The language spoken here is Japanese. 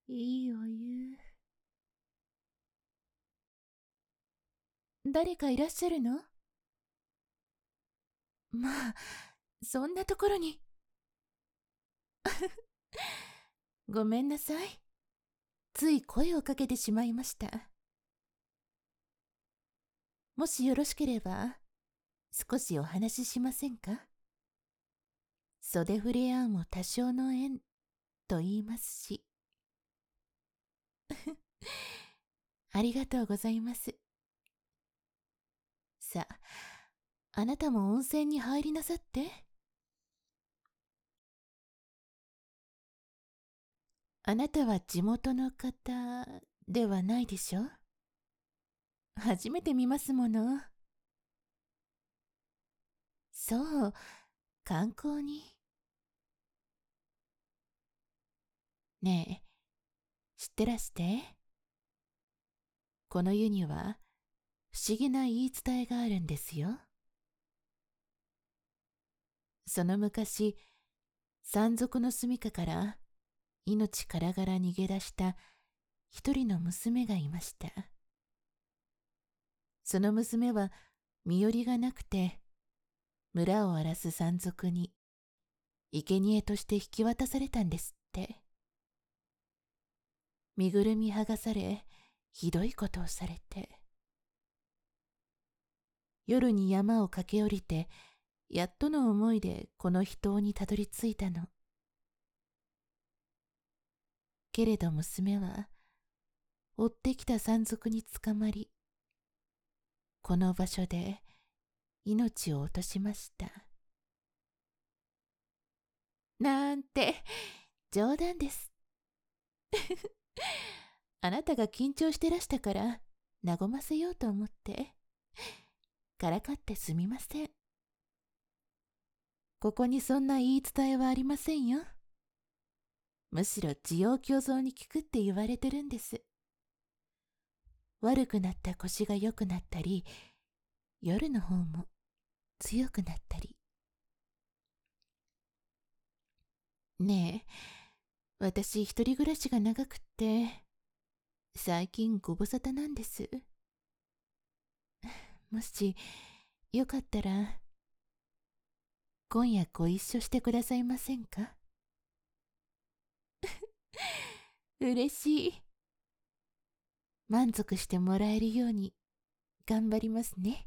いいお湯。誰かいらっしゃるの？まあ、そんなところに。ごめんなさい。つい声をかけてしまいました。もしよろしければ、少しお話ししませんか？袖触れ合うも多少の縁と言いますし。ありがとうございます。さあ、あなたも温泉に入りなさって。あなたは地元の方ではないでしょ？初めて見ますもの。そう、観光に。ねえ、知ってらして？この湯には不思議な言い伝えがあるんですよ。その昔、山賊の住処から命からがら逃げ出した一人の娘がいました。その娘は身寄りがなくて、村を荒らす山賊に生贄として引き渡されたんですって。身ぐるみ剥がされ、ひどいことをされて。夜に山を駆け下りて、やっとの思いでこの秘湯にたどり着いたの。けれど娘は、追ってきた山賊に捕まり、この場所で命を落としました。なんて、冗談です。あなたが緊張してらしたから、和ませようと思って。からかってすみません。ここにそんな言い伝えはありませんよ。むしろ滋養強壮に効くって言われてるんです。悪くなった腰が良くなったり、夜の方も強くなったり。ねえ、私一人暮らしが長くって、最近ご無沙汰なんです。もしよかったら、今夜ご一緒してくださいませんか？嬉しい。満足してもらえるように頑張りますね。